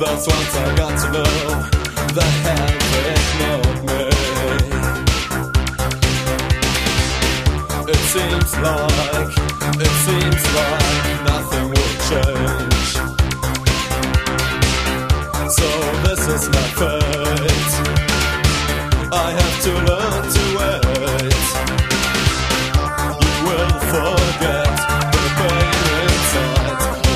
'cause once I got to know that heaven ignored me. It seems like nothing will change. So this is my fate. I have to learn